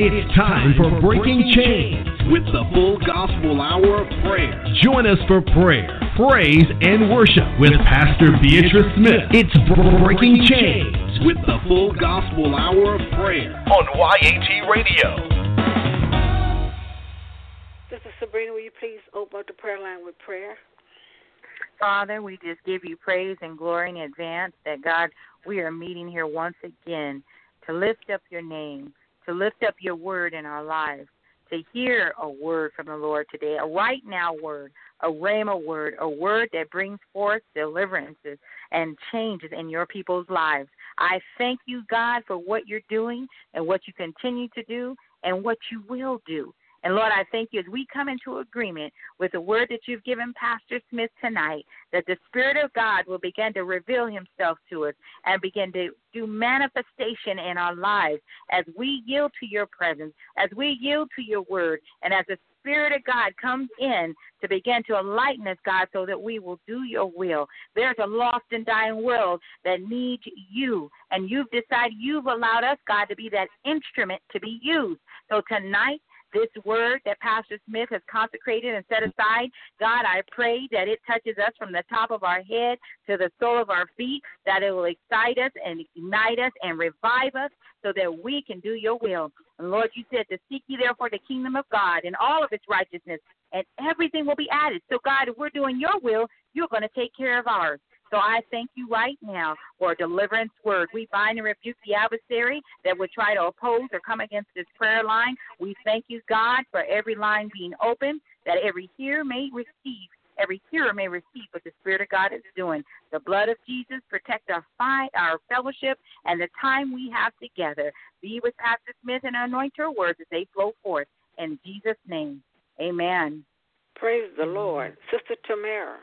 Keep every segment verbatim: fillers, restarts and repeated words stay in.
It's time for Breaking Chains with the Full Gospel Hour of Prayer. Join us for prayer, praise, and worship with Pastor Beatrice Smith. It's Breaking Chains with the Full Gospel Hour of Prayer on Y A T Radio. Sister Sabrina, will you please open up the prayer line with prayer? Father, we just give you praise and glory in advance that, God, we are meeting here once again to lift up your name, to lift up your word in our lives, to hear a word from the Lord today, a right now word, a rhema word, a word that brings forth deliverances and changes in your people's lives. I thank you, God, for what you're doing and what you continue to do and what you will do. And, Lord, I thank you as we come into agreement with the word that you've given Pastor Smith tonight, that the Spirit of God will begin to reveal himself to us and begin to do manifestation in our lives as we yield to your presence, as we yield to your word, and as the Spirit of God comes in to begin to enlighten us, God, so that we will do your will. There's a lost and dying world that needs you, and you've decided, you've allowed us, God, to be that instrument to be used. So tonight, this word that Pastor Smith has consecrated and set aside, God, I pray that it touches us from the top of our head to the sole of our feet, that it will excite us and ignite us and revive us so that we can do your will. And Lord, you said to seek ye therefore the kingdom of God and all of its righteousness, and everything will be added. So, God, if we're doing your will, you're going to take care of ours. So I thank you right now for a deliverance word. We bind and rebuke the adversary that would try to oppose or come against this prayer line. We thank you, God, for every line being open, that every hearer may receive, every hearer may receive what the Spirit of God is doing. The blood of Jesus protect our fight, our fellowship, and the time we have together. Be with Pastor Smith and anoint her words as they flow forth. In Jesus' name, amen. Praise the Lord. Sister Tamara.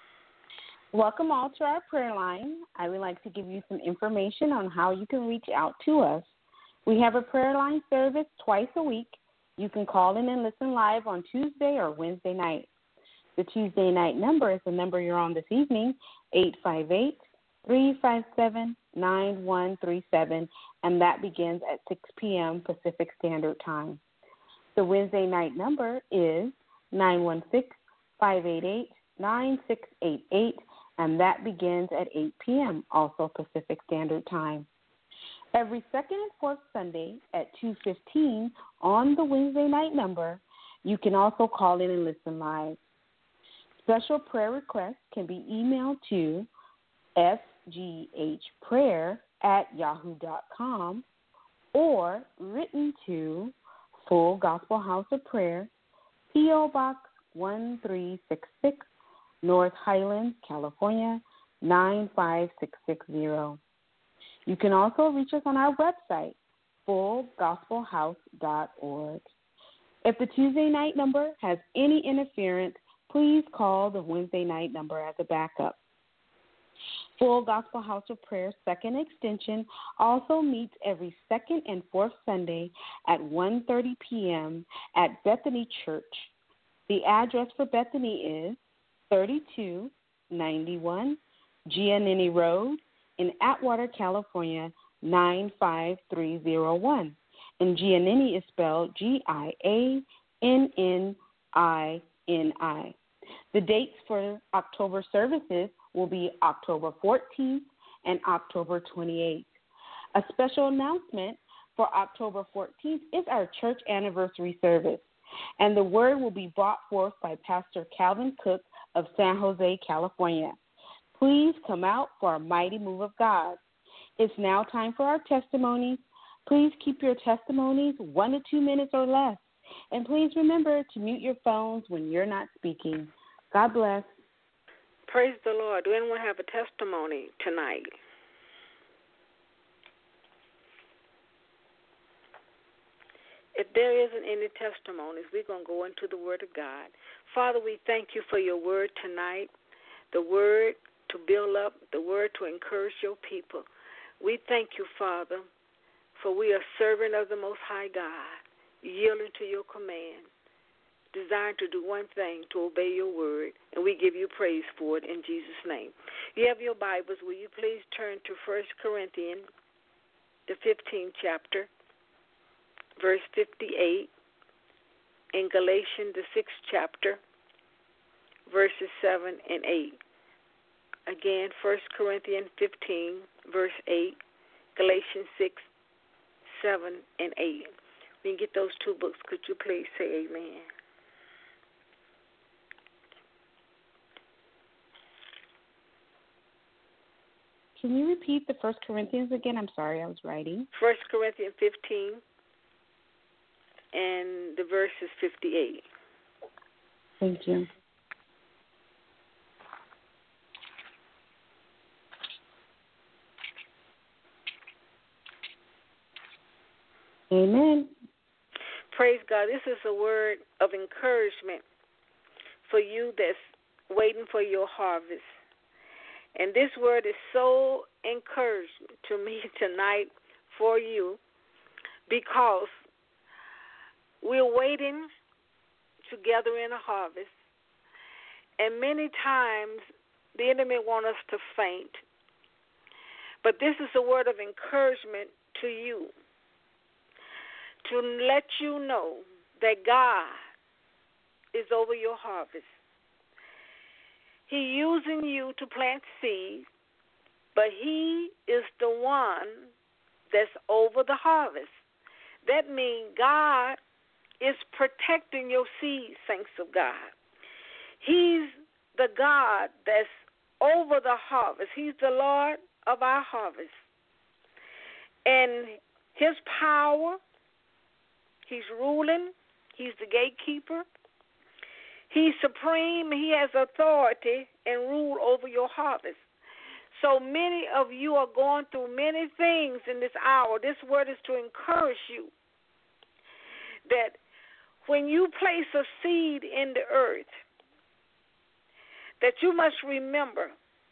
Welcome all to our prayer line. I would like to give you some information on how you can reach out to us. We have a prayer line service twice a week. You can call in and listen live on Tuesday or Wednesday night. The Tuesday night number is the number you're on this evening, eight five eight, three five seven, nine one three seven, and that begins at six p.m. Pacific Standard Time. The Wednesday night number is nine one six, five eight eight, nine six eight eight, and that begins at eight p.m., also Pacific Standard Time. Every second and fourth Sunday at two fifteen on the Wednesday night number, you can also call in and listen live. Special prayer requests can be emailed to f g h prayer at yahoo dot com or written to Full Gospel House of Prayer, P O. Box one three six six, North Highlands, California, nine five six six zero. You can also reach us on our website, full gospel house dot org. If the Tuesday night number has any interference, please call the Wednesday night number as a backup. Full Gospel House of Prayer second extension also meets every second and fourth Sunday at one thirty p.m. at Bethany Church. The address for Bethany is thirty-two ninety-one Giannini Road in Atwater, California, nine five three zero one. And Giannini is spelled G I A N N I N I. The dates for October services will be October fourteenth and October twenty-eighth. A special announcement for October fourteenth is our church anniversary service, and the word will be brought forth by Pastor Calvin Cook of San Jose, California. Please come out for a mighty move of God. It's now time for our testimonies. Please keep your testimonies one to two minutes or less. And please remember to mute your phones when you're not speaking. God bless. Praise the Lord. Do anyone have a testimony tonight? If there isn't any testimonies, we're going to go into the Word of God. Father, we thank you for your word tonight, the word to build up, the word to encourage your people. We thank you, Father, for we are servant of the Most High God, yielding to your command, designed to do one thing, to obey your word, and we give you praise for it in Jesus' name. You have your Bibles. Will you please turn to First Corinthians, the fifteenth chapter. verse fifty-eight, in Galatians, the sixth chapter, verses seven and eight. Again, First Corinthians fifteen, verse eight, Galatians six, seven, and eight. We can get those two books. Could you please say amen? Can you repeat the First Corinthians again? I'm sorry, I was writing. First Corinthians fifteen, and the verse is fifty-eight. Thank you. Amen. Praise God. This is a word of encouragement for you that's waiting for your harvest. And this word is so encouraging to me tonight for you because we're waiting to gather in a harvest. And many times the enemy wants us to faint. But this is a word of encouragement to you, to let you know that God is over your harvest. He's using you to plant seeds, but he is the one that's over the harvest. That means God is protecting your seed, saints of God. He's the God that's over the harvest. He's the Lord of our harvest. And his power, he's ruling. He's the gatekeeper. He's supreme. He has authority and rule over your harvest. So many of you are going through many things in this hour. This word is to encourage you that when you place a seed in the earth, that you must remember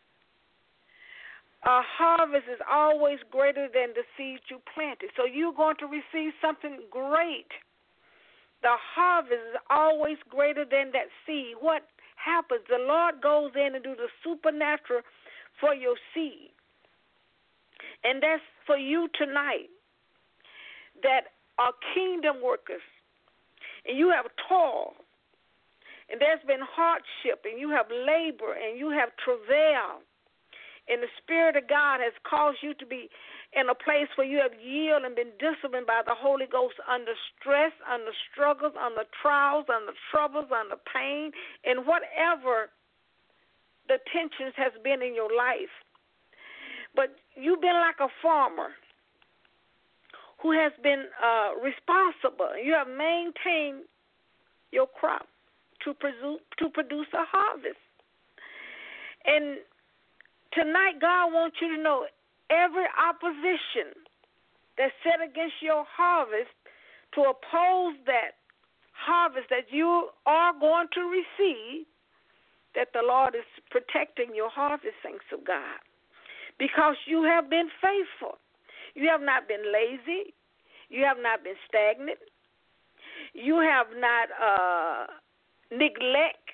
a harvest is always greater than the seed you planted. So you're going to receive something great. The harvest is always greater than that seed. What happens? The Lord goes in and do the supernatural for your seed. And that's for you tonight that are kingdom workers. And you have toil. And there's been hardship. And you have labor. And you have travail. And the Spirit of God has caused you to be in a place where you have yielded and been disciplined by the Holy Ghost under stress, under struggles, under trials, under troubles, under pain, and whatever the tensions has been in your life. But you've been like a farmer who has been uh, responsible. You have maintained your crop to produce, to produce a harvest. And tonight, God wants you to know every opposition that's set against your harvest, to oppose that harvest that you are going to receive, that the Lord is protecting your harvest, saints of God, because you have been faithful. You have not been lazy. You have not been stagnant. You have not uh, neglect.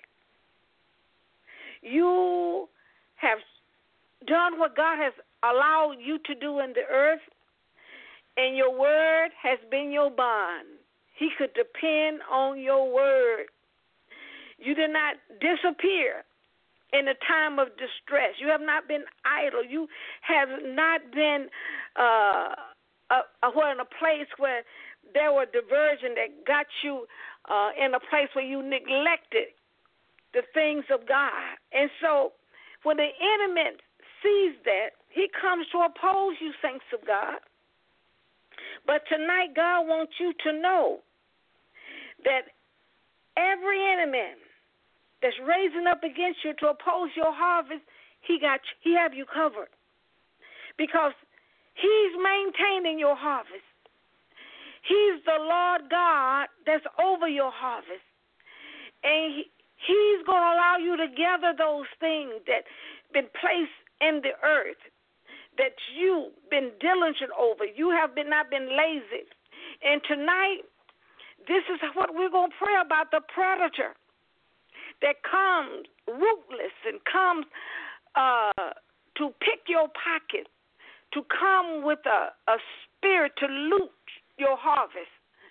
You have done what God has allowed you to do in the earth, and your word has been your bond. He could depend on your word. You did not disappear in a time of distress. You have not been idle. You have not been uh, a, a, well, in a place where there were diversion that got you uh, in a place where you neglected the things of God. And so when the enemy sees that, he comes to oppose you, saints of God. But tonight, God wants you to know that every enemy that's raising up against you to oppose your harvest, he got you, he have you covered, because he's maintaining your harvest. He's the Lord God that's over your harvest, and he, he's going to allow you to gather those things that been placed in the earth that you've been diligent over. You have been not been lazy. And tonight, this is what we're going to pray about, the predator that comes rootless and comes uh, to pick your pocket, to come with a, a spirit to loot your harvest.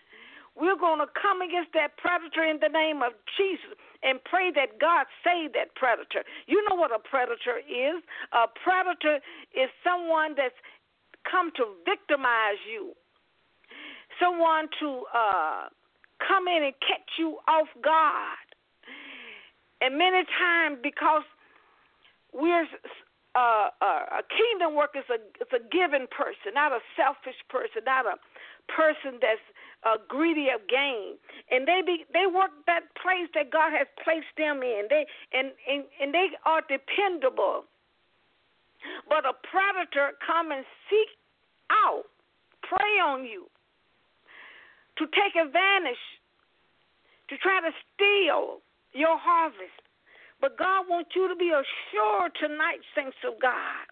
We're going to come against that predator in the name of Jesus and pray that God save that predator. You know what a predator is. A predator is someone that's come to victimize you, someone to uh, come in and catch you off guard. And many times, because we're uh, uh, a kingdom worker, is a, is a giving person, not a selfish person, not a person that's uh, greedy of gain, and they be they work that place that God has placed them in. They and and, and they are dependable. But a predator come and seek out, prey on you, to take advantage, to try to steal your harvest. But God wants you to be assured tonight, saints of God,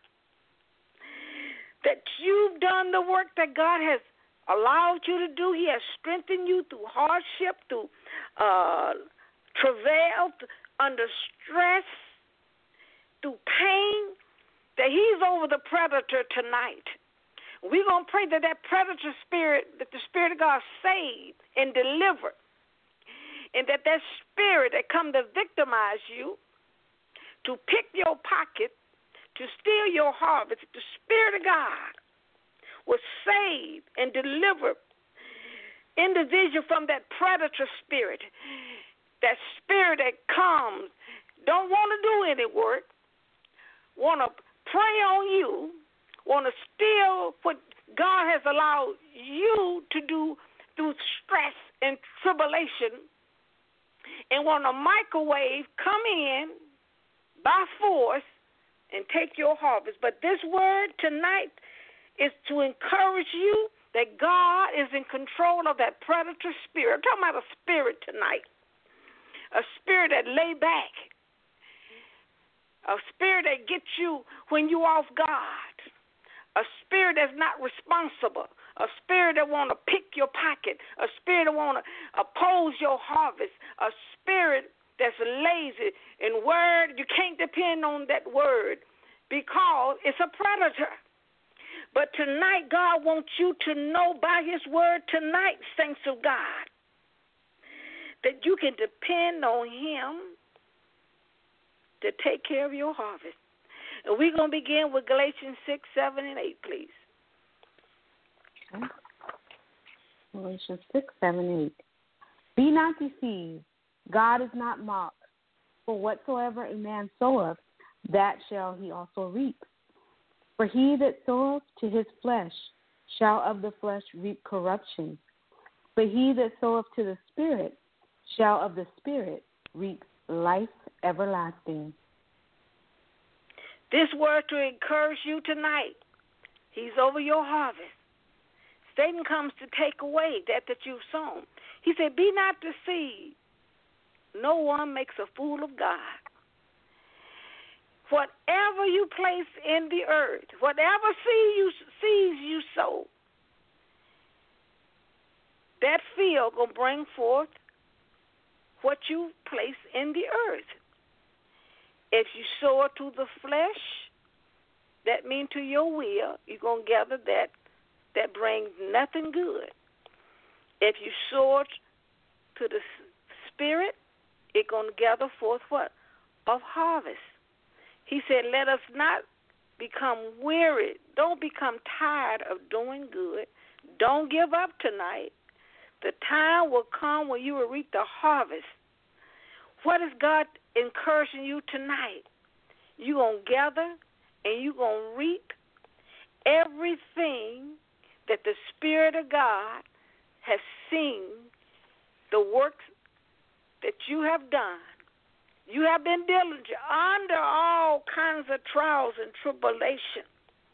that you've done the work that God has allowed you to do. He has strengthened you through hardship, through uh, travail, under stress, through pain, that he's over the predator tonight. We're going to pray that that predator spirit, that the Spirit of God saved and delivered, and that that spirit that come to victimize you, to pick your pocket, to steal your harvest, the Spirit of God will save and deliver individual from that predator spirit, that spirit that comes, don't want to do any work, want to prey on you, want to steal what God has allowed you to do through stress and tribulation, and want a microwave come in by force and take your harvest. But this word tonight is to encourage you that God is in control of that predator spirit. I'm talking about a spirit tonight, a spirit that lay back, a spirit that gets you when you off guard, a spirit that's not responsible, a spirit that want to pick your pocket, a spirit that want to oppose your harvest, a spirit that's lazy. In word, you can't depend on that word because it's a predator. But tonight, God wants you to know by his word tonight, saints of God, that you can depend on him to take care of your harvest. And we're going to begin with Galatians six, seven, and eight, please. Okay. Galatians six, seven, and eight. Be not deceived. God is not mocked. For whatsoever a man soweth, that shall he also reap. For he that soweth to his flesh shall of the flesh reap corruption. But he that soweth to the Spirit shall of the Spirit reap life everlasting. This word to encourage you tonight. He's over your harvest. Satan comes to take away that that you've sown. He said, be not deceived. No one makes a fool of God. Whatever you place in the earth, whatever seed you, seeds you sow, that field will bring forth what you place in the earth. If you sow it to the flesh, that means to your will, you're going to gather that that brings nothing good. If you sow it to the spirit, it's going to gather forth what? Of harvest. He said, let us not become weary. Don't become tired of doing good. Don't give up tonight. The time will come when you will reap the harvest. What is God encouraging you tonight? You're going to gather and you're going to reap everything that the Spirit of God has seen, the works that you have done. You have been diligent under all kinds of trials and tribulation.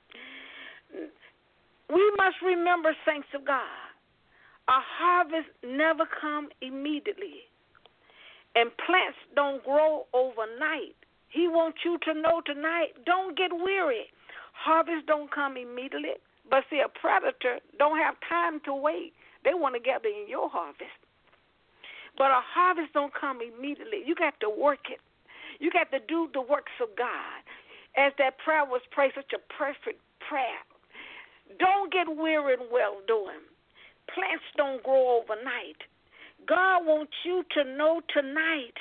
We must remember, saints of God, a harvest never comes immediately, and plants don't grow overnight. He wants you to know tonight, don't get weary. Harvest don't come immediately, but see, a predator don't have time to wait. They want to gather in your harvest. But a harvest don't come immediately. You got to work it. You got to do the works of God. As that prayer was prayed, such a perfect prayer. Don't get weary in well doing. plants don't grow overnight. God wants you to know tonight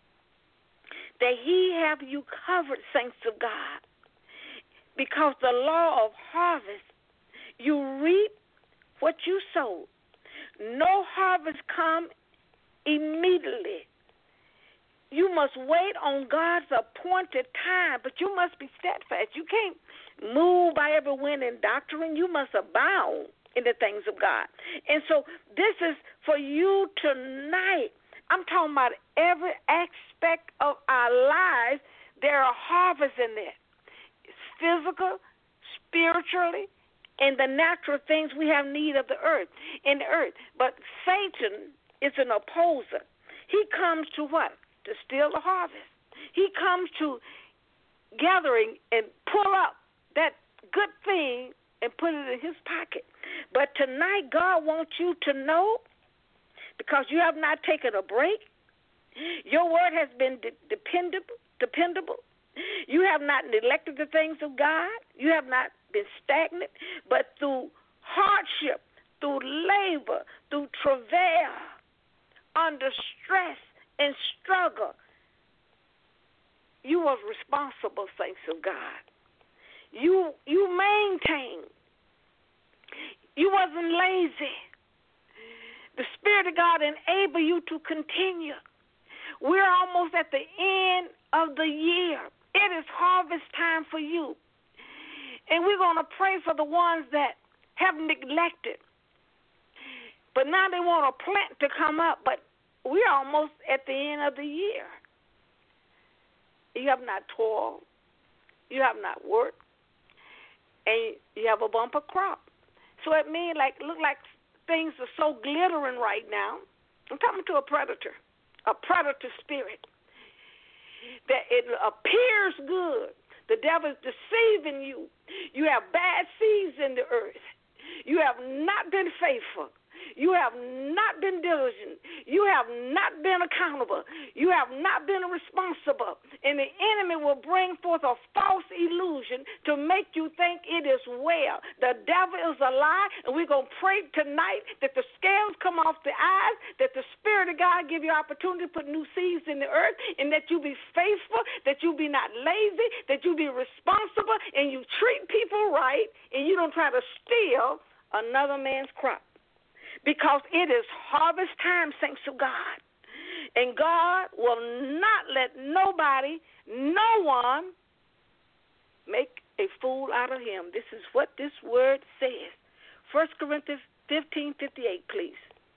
that he have you covered, saints of God, because the law of harvest, you reap what you sow. No harvest come immediately. You must wait on God's appointed time, but you must be steadfast. You can't move by every wind and doctrine. You must abound in the things of God. And so this is for you tonight. I'm talking about every aspect of our lives. There are harvests in there. It's physical, spiritually, and the natural things we have need of the earth, in the earth. But Satan is an opposer. He comes to what? To steal the harvest. He comes to gathering and pull up that good thing and put it in his pocket. But tonight, God wants you to know, because you have not taken a break, your word has been de- dependable, dependable. You have not neglected the things of God. You have not been stagnant. But through hardship, through labor, through travail, under stress and struggle, you was responsible, saints of God. You you maintained. You wasn't lazy. The Spirit of God enabled you to continue. We're almost at the end of the year. It is harvest time for you. And we're going to pray for the ones that have neglected. But now they want a plant to come up, but we're almost at the end of the year. You have not toiled. You have not worked. And you have a bumper crop. So it means like look like things are so glittering right now. I'm talking to a predator, a predator spirit, that it appears good. The devil is deceiving you. You have bad seeds in the earth. You have not been faithful. You have not been diligent. You have not been accountable. You have not been responsible. And the enemy will bring forth a false illusion to make you think it is well. The devil is a lie, and we're going to pray tonight that the scales come off the eyes, that the Spirit of God give you opportunity to put new seeds in the earth, and that you be faithful, that you be not lazy, that you be responsible, and you treat people right, and you don't try to steal another man's crop. Because it is harvest time, saints of God. And God will not let nobody, no one, make a fool out of him. This is what this word says. First Corinthians fifteen fifty-eight, please.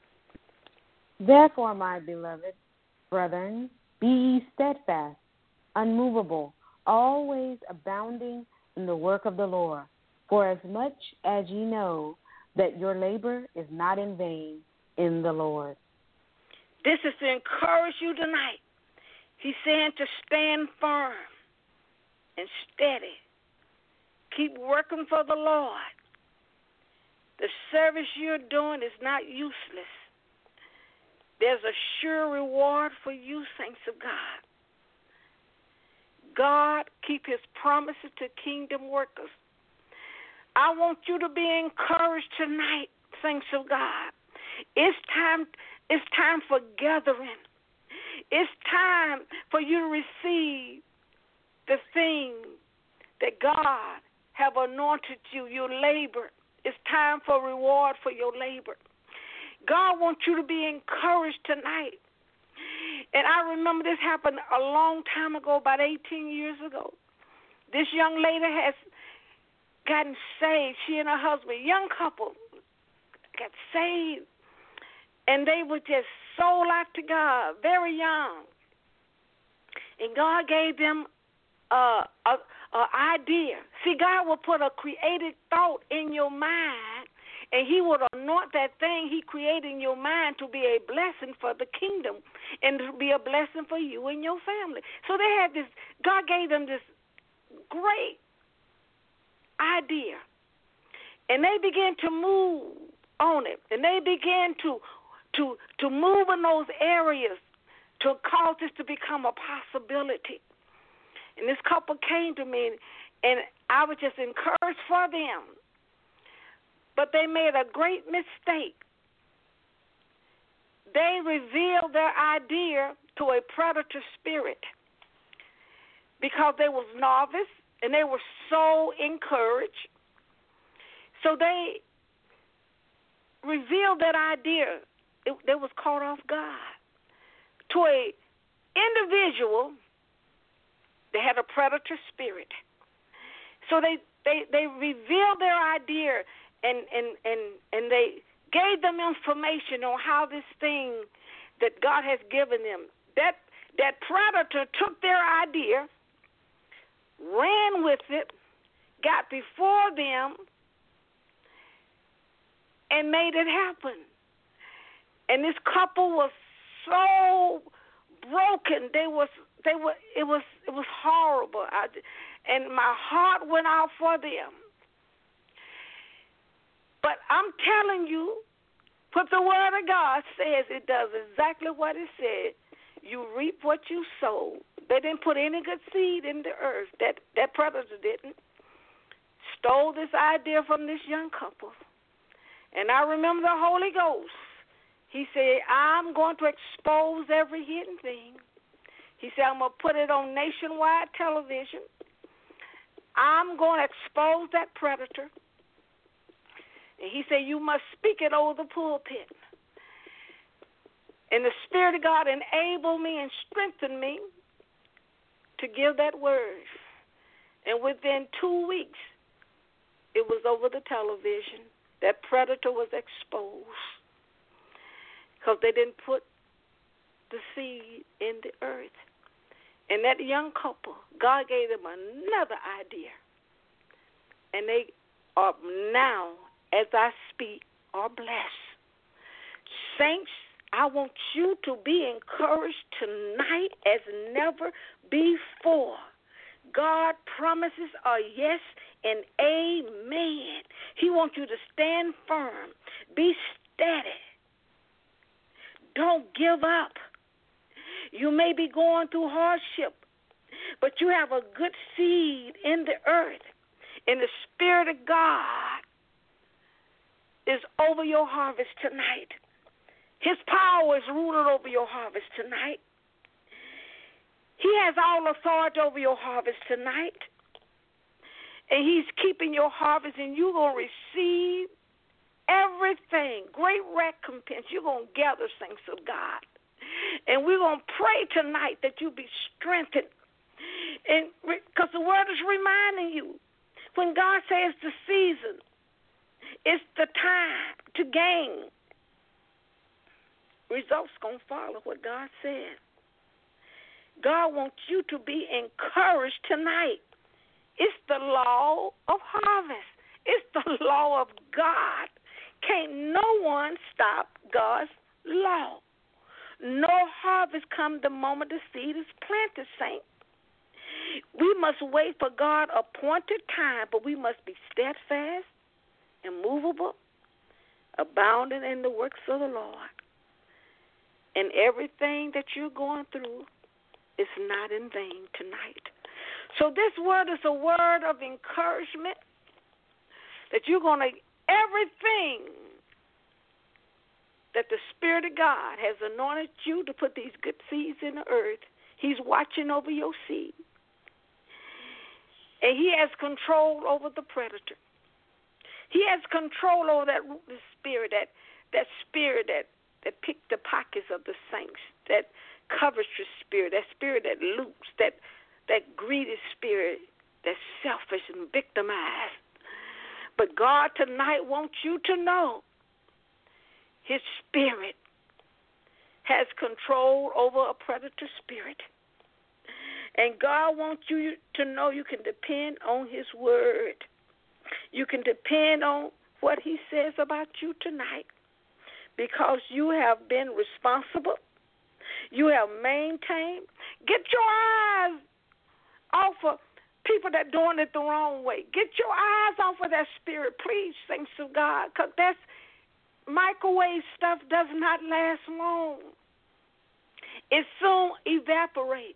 Therefore, my beloved brethren, be ye steadfast, unmovable, always abounding in the work of the Lord. For as much as ye know that your labor is not in vain in the Lord. This is to encourage you tonight. He's saying to stand firm and steady. Keep working for the Lord. The service you're doing is not useless. There's a sure reward for you, saints of God. God keep his promises to kingdom workers. I want you to be encouraged tonight, saints of God. It's time, it's time for gathering. It's time for you to receive the thing that God have anointed you, your labor. It's time for reward for your labor. God wants you to be encouraged tonight. And I remember this happened a long time ago, about eighteen years ago. This young lady has gotten saved. She and her husband, young couple, got saved. And they were just sold out to God, very young. And God gave them a, a, a idea. See, God will put a creative thought in your mind, and he will anoint that thing he created in your mind to be a blessing for the kingdom and to be a blessing for you and your family. So they had this, God gave them this great idea, and they began to move on it, and they began to to to move in those areas to cause this to become a possibility. And this couple came to me, and I was just encouraged for them. But they made a great mistake. they revealed their idea to a predator spirit because they was novice and they were so encouraged. So they revealed that idea. It, they was caught off guard. To a individual, they had a predator spirit. So they, they, they revealed their idea and, and, and, and they gave them information on how this thing that God has given them. That that predator took their idea, ran with it, got before them, and made it happen. And this couple was so broken. They was they were it was it was horrible. I, and my heart went out for them. But I'm telling you, what the Word of God says, it does exactly what it said. You reap what you sow. They didn't put any good seed in the earth. That that predator didn't. Stole this idea from this young couple. And I remember the Holy Ghost. He said, I'm going to expose every hidden thing. He said, I'm going to put it on nationwide television. I'm going to expose that predator. And he said, you must speak it over the pulpit. And the Spirit of God enabled me and strengthened me to give that word. And within two weeks, it was over the television. That predator was exposed because they didn't put the seed in the earth. And that young couple, God gave them another idea. And they are now, as I speak, are blessed. Saints, I want you to be encouraged tonight as never before. God promises are yes and amen. He wants you to stand firm. Be steady. Don't give up. You may be going through hardship, but you have a good seed in the earth. And the Spirit of God is over your harvest tonight. His power is rooted over your harvest tonight. He has all authority over your harvest tonight. And he's keeping your harvest, and you're going to receive everything, great recompense. You're going to gather things of God. And we're going to pray tonight that you be strengthened. And because the word is reminding you, when God says the season, it's the time to gain. Results going to follow what God said. God wants you to be encouraged tonight. It's the law of harvest. It's the law of God. Can't no one stop God's law. No harvest comes the moment the seed is planted, saint. We must wait for God's appointed time, but we must be steadfast, immovable, abounding in the works of the Lord. And everything that you're going through is not in vain tonight. So this word is a word of encouragement that you're going to, everything that the Spirit of God has anointed you to put these good seeds in the earth, he's watching over your seed. And he has control over the predator. He has control over that rootless spirit, that, that spirit that, that picked the pockets of the saints, that covetous spirit, that spirit that loops, that that greedy spirit, that's selfish and victimized. But God tonight wants you to know his spirit has control over a predator spirit. And God wants you to know you can depend on his word. You can depend on what he says about you tonight because you have been responsible. You have maintained. Get your eyes off of people that doing it the wrong way. Get your eyes off of that spirit, please, saints of God, because that's microwave stuff does not last long. It soon evaporates.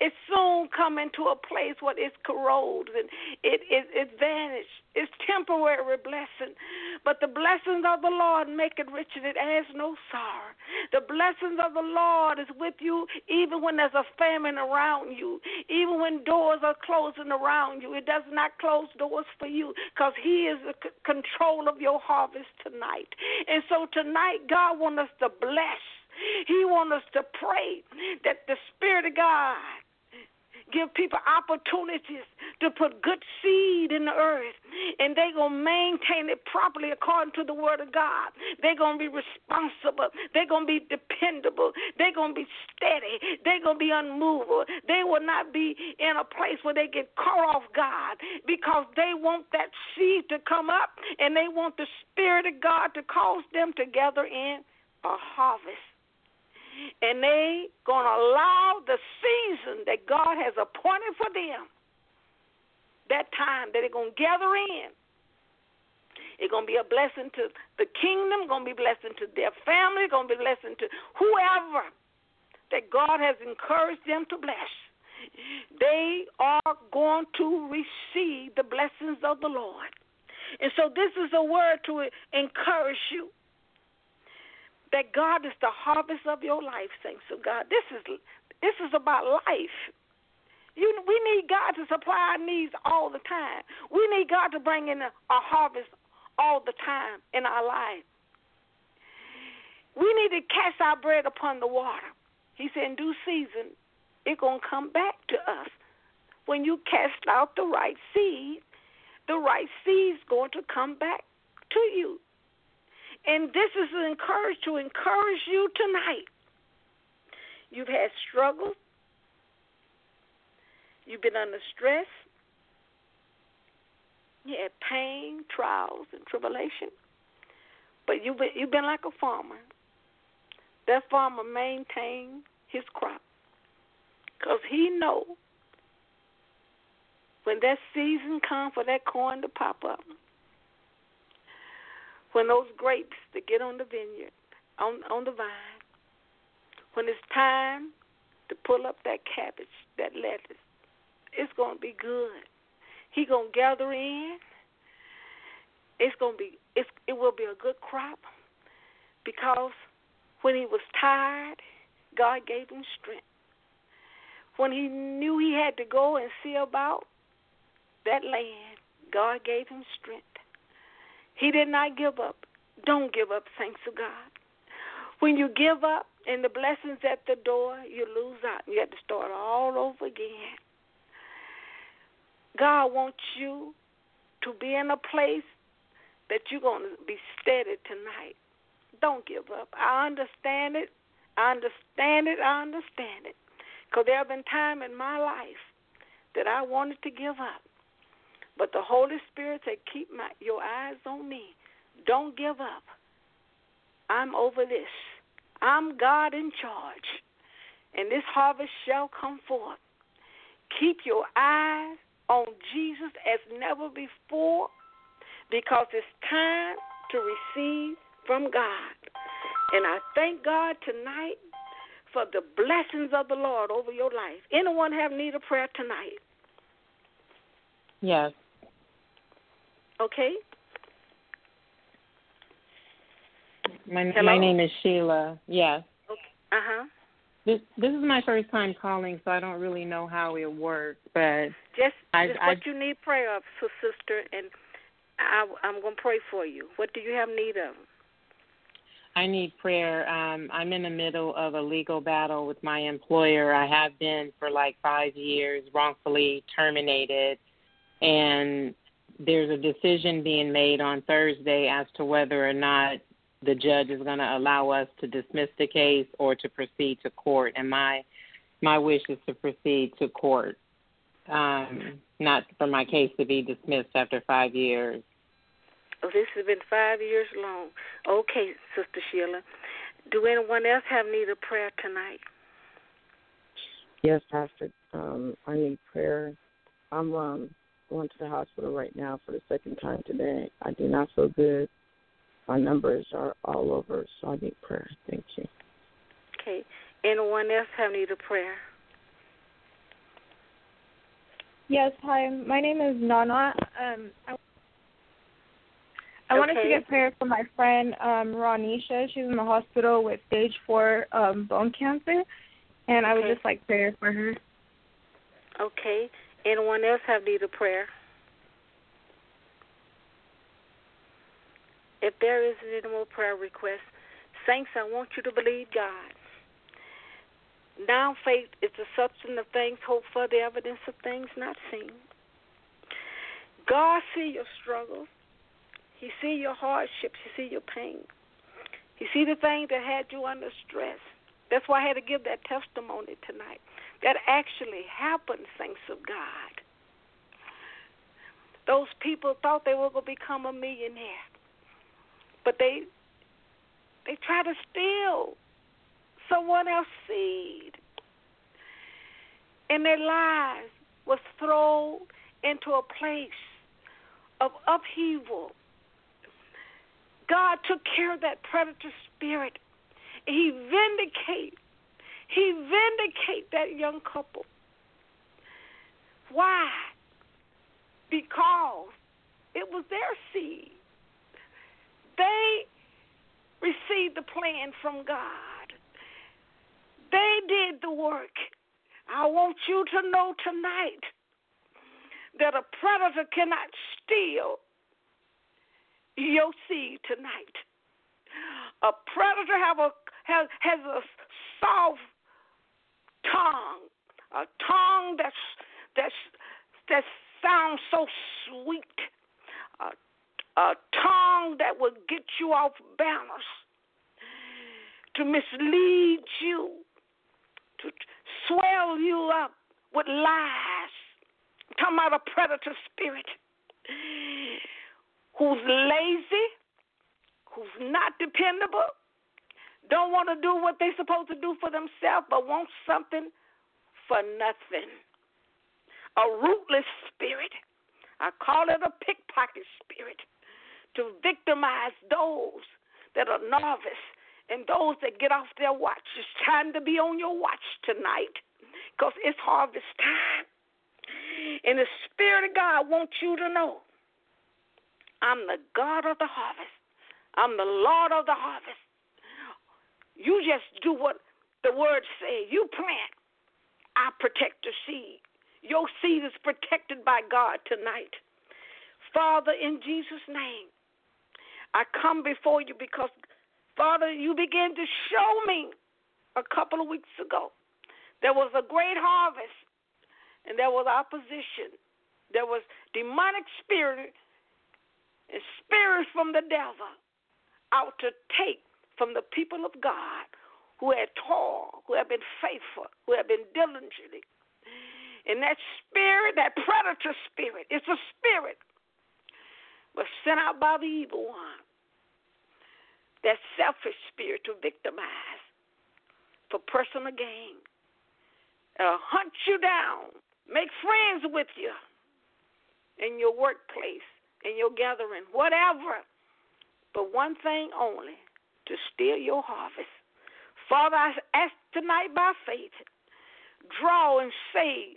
It's soon coming to a place where it's corrodes and it it, it vanished. It's temporary blessing. But the blessings of the Lord make it rich and it adds no sorrow. The blessings of the Lord is with you even when there's a famine around you, even when doors are closing around you. It does not close doors for you because he is the c- control of your harvest tonight. And so tonight, God wants us to bless. He wants us to pray that the Spirit of God give people opportunities to put good seed in the earth, and they're going to maintain it properly according to the Word of God. They're going to be responsible. They're going to be dependable. They're going to be steady. They're going to be unmovable. They will not be in a place where they get caught off guard because they want that seed to come up, and they want the Spirit of God to cause them to gather in a harvest. And they going to allow the season that God has appointed for them, that time that they're going to gather in. It's going to be a blessing to the kingdom, going to be a blessing to their family, going to be a blessing to whoever that God has encouraged them to bless. They are going to receive the blessings of the Lord. And so this is a word to encourage you. That God is the harvest of your life, saints of God. This is this is about life. You, we need God to supply our needs all the time. We need God to bring in a, a harvest all the time in our life. We need to cast our bread upon the water. He said in due season, it's going to come back to us. When you cast out the right seed, the right seed is going to come back to you. And this is an encourage to encourage you tonight. You've had struggles. You've been under stress. You had pain, trials, and tribulation. But you've been, you've been like a farmer. That farmer maintained his crop because he knows when that season comes for that corn to pop up, when those grapes that get on the vineyard, on on the vine, when it's time to pull up that cabbage, that lettuce, it's going to be good. He going to gather in. It's going to be, it's, it will be a good crop because when he was tired, God gave him strength. When he knew he had to go and see about that land, God gave him strength. He did not give up. Don't give up, saints of God. When you give up and the blessings at the door, you lose out. You have to start all over again. God wants you to be in a place that you're going to be steady tonight. Don't give up. I understand it. I understand it. I understand it. Because there have been times in my life that I wanted to give up. But the Holy Spirit said, keep my, your eyes on me. Don't give up. I'm over this. I'm God in charge. And this harvest shall come forth. Keep your eyes on Jesus as never before because it's time to receive from God. And I thank God tonight for the blessings of the Lord over your life. Anyone have need of prayer tonight? Yes. Okay. My my name is Sheila. Yes. Okay. Uh huh. This this is my first time calling, so I don't really know how it works. But just, I, just I, what you need prayer of, so sister, and I, I'm going to pray for you. What do you have need of? I need prayer. Um, I'm in the middle of a legal battle with my employer. I have been for like five years, wrongfully terminated, and there's a decision being made on Thursday as to whether or not the judge is going to allow us to dismiss the case or to proceed to court. And my my wish is to proceed to court, um, not for my case to be dismissed after five years. Oh, this has been five years long. Okay, Sister Sheila. Do anyone else have need of prayer tonight? Yes, Pastor. Um, I need prayer. I'm um, going to the hospital right now for the second time today. I do not feel good. My numbers are all over, so I need prayer. Thank you. Okay. Anyone else have need of prayer? Yes, hi. My name is Nana. Um, I, I okay. wanted to get prayer for my friend um, Ronisha. She's in the hospital with stage four um, bone cancer, and I would okay. just like prayer for her. Okay. Anyone else have need of prayer? If there isn't any more prayer requests, saints, I want you to believe God. Now faith is the substance of things hoped for, the evidence of things not seen. God see your struggles. He see your hardships. He see your pain. He see the things that had you under stress. That's why I had to give that testimony tonight. That actually happened, saints of God. Those people thought they were going to become a millionaire, but they they tried to steal someone else's seed, and their lives was thrown into a place of upheaval. God took care of that predator spirit. He vindicated, he vindicated that young couple. Why? Because it was their seed. They received the plan from God. They did the work. I want you to know tonight that a predator cannot steal your seed tonight. A predator have a has, has a soft tongue, a tongue that's that's that sounds so sweet, a, a tongue that will get you off balance, to mislead you, to swell you up with lies. I'm talking about a predator spirit who's lazy, who's not dependable, don't want to do what they're supposed to do for themselves, but want something for nothing. A rootless spirit. I call it a pickpocket spirit, to victimize those that are novice and those that get off their watch. It's time to be on your watch tonight, because it's harvest time. And the Spirit of God wants you to know, I'm the God of the harvest. I'm the Lord of the harvest. You just do what the word says. You plant, I protect the seed. Your seed is protected by God tonight. Father, in Jesus' name, I come before you because, Father, you began to show me a couple of weeks ago there was a great harvest, and there was opposition. There was demonic spirit and spirits from the devil out to take from the people of God who had toiled, who had been faithful, who had been diligently. And that spirit, that predator spirit, it's a spirit, was sent out by the evil one. That selfish spirit to victimize for personal gain. Uh, hunt you down, make friends with you in your workplace, in your gathering, whatever. But one thing only, to steal your harvest. Father, I ask tonight by faith, draw and save.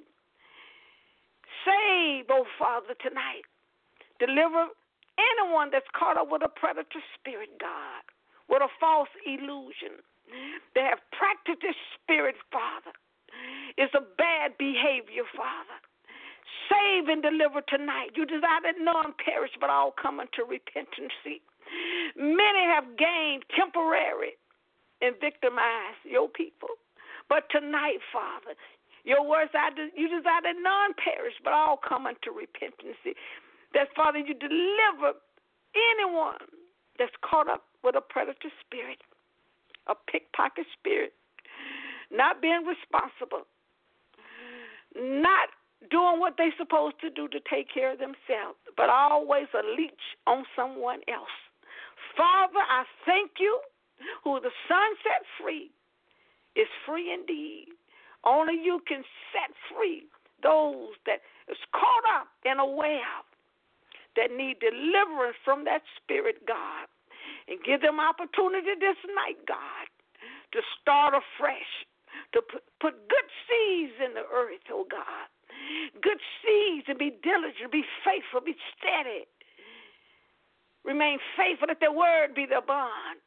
Save, oh Father, tonight. Deliver anyone that's caught up with a predator spirit, God, with a false illusion. They have practiced this spirit, Father. It's a bad behavior, Father. Save and deliver tonight. You desire that none perish, but all come unto repentance. Many have gained temporary and victimized your people. But tonight, Father, your words, you desire that none perish, but all come unto repentance. That, Father, you deliver anyone that's caught up with a predator spirit, a pickpocket spirit, not being responsible, not doing what they're supposed to do to take care of themselves, but always a leech on someone else. Father, I thank you, who the Son set free is free indeed. Only you can set free those that is caught up in a web, that need deliverance from that spirit, God. And give them opportunity this night, God, to start afresh, to put, put good seeds in the earth, oh God, good seeds and be diligent, be faithful, be steady. Remain faithful. Let their word be their bond.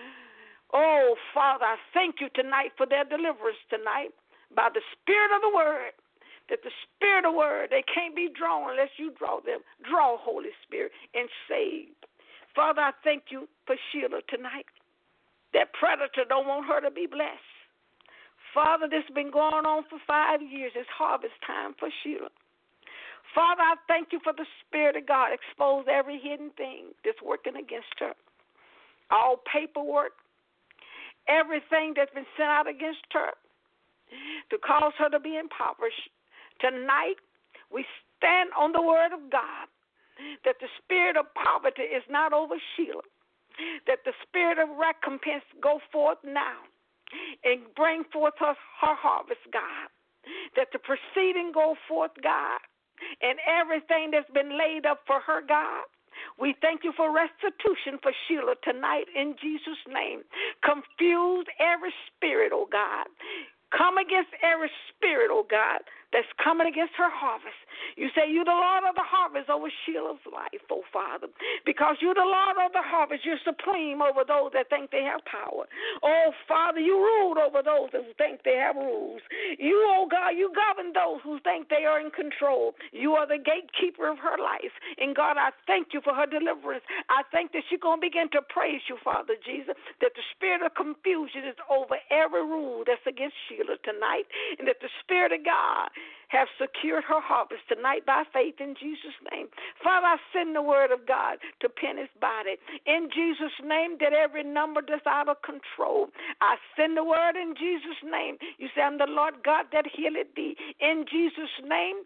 Oh, Father, I thank you tonight for their deliverance tonight by the Spirit of the Word. That the Spirit of the Word, they can't be drawn unless you draw them. Draw, Holy Spirit, and save. Father, I thank you for Sheila tonight. That predator don't want her to be blessed. Father, this has been going on for five years. It's harvest time for Sheila. Father, I thank you for the Spirit of God. Expose every hidden thing that's working against her. All paperwork, everything that's been sent out against her to cause her to be impoverished. Tonight, we stand on the word of God that the spirit of poverty is not over Sheila, that the spirit of recompense go forth now and bring forth her, her harvest, God, that the proceeding go forth, God, and everything that's been laid up for her, God. We thank you for restitution for Sheila tonight in Jesus' name. Confuse every spirit, oh God. Come against every spirit, oh God, that's coming against her harvest. You say you're the Lord of the harvest over Sheila's life, oh Father. Because you're the Lord of the harvest. You're supreme over those that think they have power. Oh Father, you rule over those who think they have rules. You, oh God, you govern those who think they are in control. You are the gatekeeper of her life. And God, I thank you for her deliverance. I think that she's going to begin to praise you, Father Jesus, that the spirit of confusion is over every rule that's against Sheila tonight, and that the Spirit of God have secured her harvest tonight by faith in Jesus' name. Father, I send the word of God to Penny's body. In Jesus' name, that every number that's out of control, I send the word in Jesus' name. You say, I'm the Lord God that healeth thee. In Jesus' name,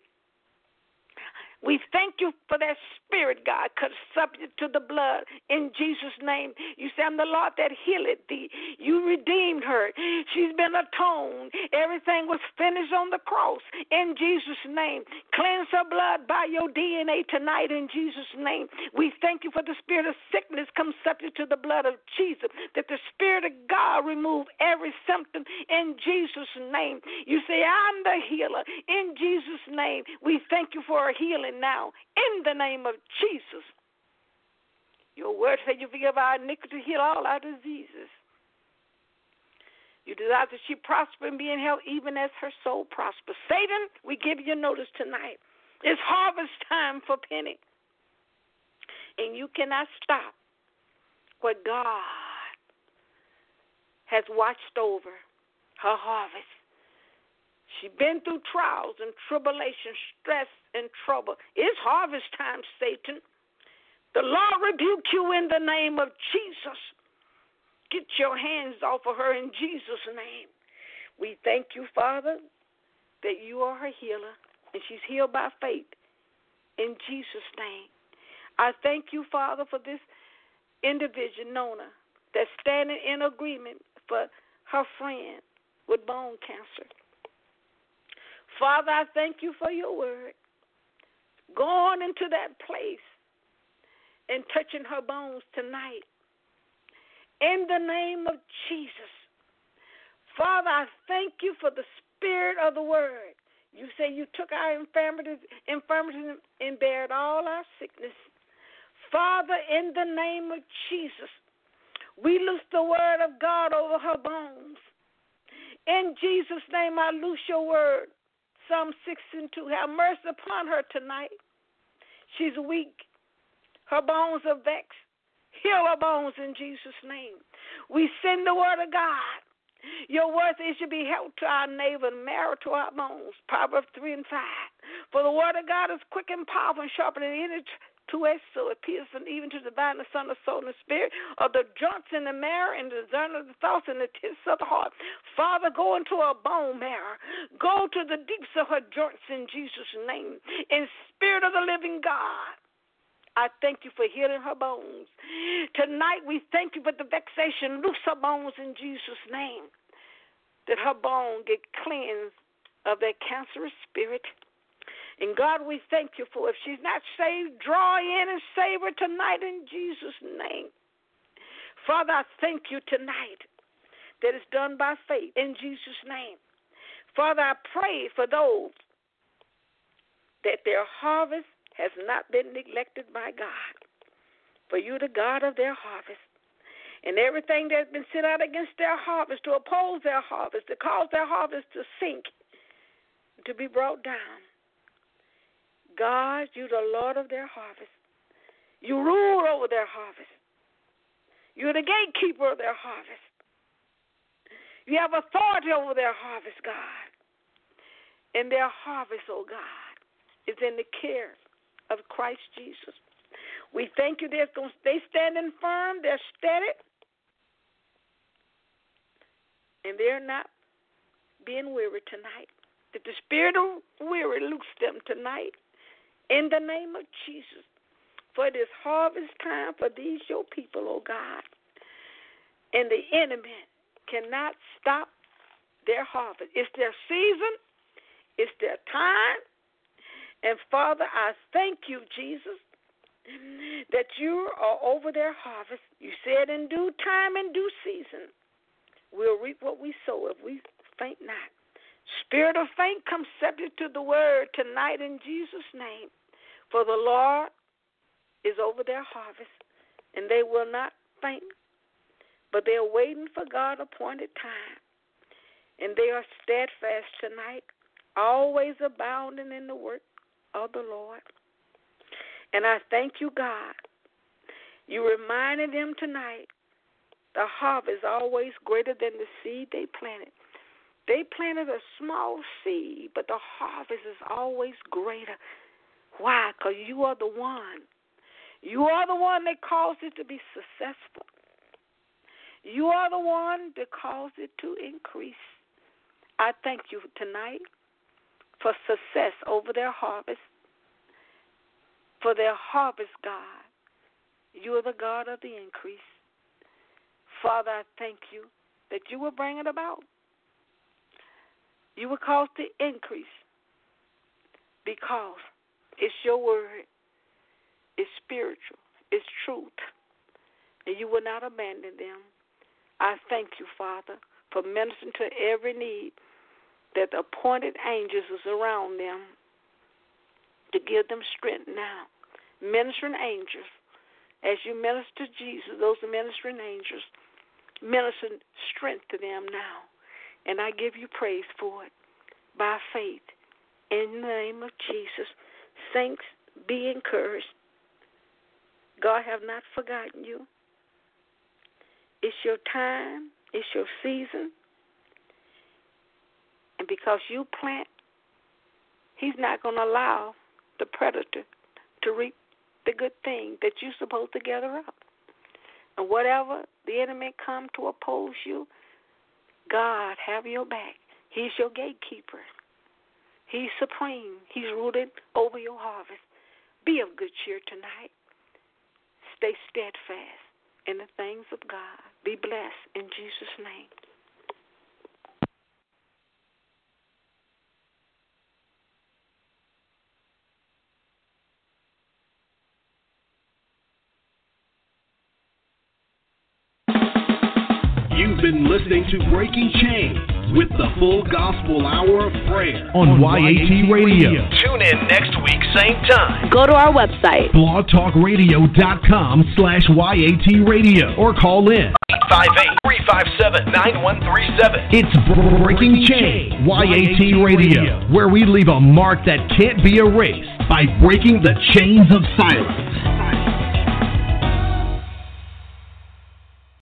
we thank you for that spirit, God, because subject to the blood in Jesus' name. You say, I'm the Lord that healeth thee. You redeemed her. She's been atoned. Everything was finished on the cross in Jesus' name. Cleanse her blood by your D N A tonight in Jesus' name. We thank you for the spirit of sickness come subject to the blood of Jesus, that the Spirit of God remove every symptom in Jesus' name. You say, I'm the healer in Jesus' name. We thank you for a healing now, in the name of Jesus. Your word said you forgive our iniquity, heal all our diseases. You desire that she prosper and be in health even as her soul prospers. Satan, we give you notice tonight. It's harvest time for Penny. And you cannot stop what God has watched over her harvest. She's been through trials and tribulation, stress and trouble. It's harvest time, Satan. The Lord rebuke you in the name of Jesus. Get your hands off of her in Jesus' name. We thank you, Father, that you are her healer, and she's healed by faith in Jesus' name. I thank you, Father, for this individual, Nona, that's standing in agreement for her friend with bone cancer. Father, I thank you for your word. Go on into that place and touching her bones tonight. In the name of Jesus. Father, I thank you for the spirit of the word. You say you took our infirmities, infirmities and bared all our sickness. Father, in the name of Jesus, we loose the word of God over her bones. In Jesus' name, I loose your word. Psalm six and two, have mercy upon her tonight. She's weak. Her bones are vexed. Heal her bones in Jesus' name. We send the word of God. Your word is to be help to our neighbor and marrow to our bones. Proverbs three and five. For the word of God is quick and powerful and sharper than any two-edged sword, piercing even to the divine, the son, the soul, and the spirit, of the joints in the marrow, and the discerner of the thoughts and the tips of the heart. Father, go into her bone marrow. Go to the deeps of her joints in Jesus' name. In spirit of the living God, I thank you for healing her bones. Tonight we thank you for the vexation. Loose her bones in Jesus' name, that her bone get cleansed of that cancerous spirit. And God, we thank you for if she's not saved, draw in and save her tonight in Jesus' name. Father, I thank you tonight that it's done by faith in Jesus' name. Father, I pray for those that their harvest has not been neglected by God. For you, the God of their harvest. And everything that's been sent out against their harvest, to oppose their harvest, to cause their harvest to sink, to be brought down. God, you the Lord of their harvest. You rule over their harvest. You're the gatekeeper of their harvest. You have authority over their harvest, God. And their harvest, oh God, is in the care of Christ Jesus. We thank you they're going to stay standing firm, they're steady, and they're not being weary tonight. That the spirit of weary loose them tonight in the name of Jesus. For it is harvest time for these your people, oh God. And the enemy cannot stop their harvest. It's their season. It's their time. And Father, I thank you, Jesus, that you are over their harvest. You said in due time and due season, we'll reap what we sow if we faint not. Spirit of faint, come subject to the word tonight in Jesus' name. For the Lord is over their harvest, and they will not faint, but they are waiting for God-appointed time. And they are steadfast tonight, always abounding in the work of the Lord. And I thank you, God. You reminded them tonight the harvest is always greater than the seed they planted. They planted a small seed, but the harvest is always greater. Why? Because you are the one. You are the one that caused it to be successful. You are the one that caused it to increase. I thank you tonight for success over their harvest. For their harvest, God, you are the God of the increase. Father, I thank you that you will bring it about. You will cause the increase because it's your word. It's spiritual. It's truth. And you will not abandon them. I thank you, Father, for ministering to every need, that the appointed angels is around them to give them strength now. Ministering angels, as you minister to Jesus, those are ministering angels, minister strength to them now. And I give you praise for it by faith. In the name of Jesus, saints, be encouraged. God have not forgotten you. It's your time. It's your season. And because you plant, he's not going to allow the predator to reap the good thing that you're supposed to gather up. And whatever the enemy come to oppose you, God have your back. He's your gatekeeper. He's supreme. He's rooted over your harvest. Be of good cheer tonight. Stay steadfast in the things of God. Be blessed in Jesus' name. You've been listening to Breaking Chains with the Full Gospel Hour of Prayer on Y A T Radio. Tune in next week, same time. Go to our website, blogtalkradio.com slash YAT Radio, or call in eight five eight, three five seven, nine one three seven. It's Breaking Chains, Y A T Radio, where we leave a mark that can't be erased by breaking the chains of silence.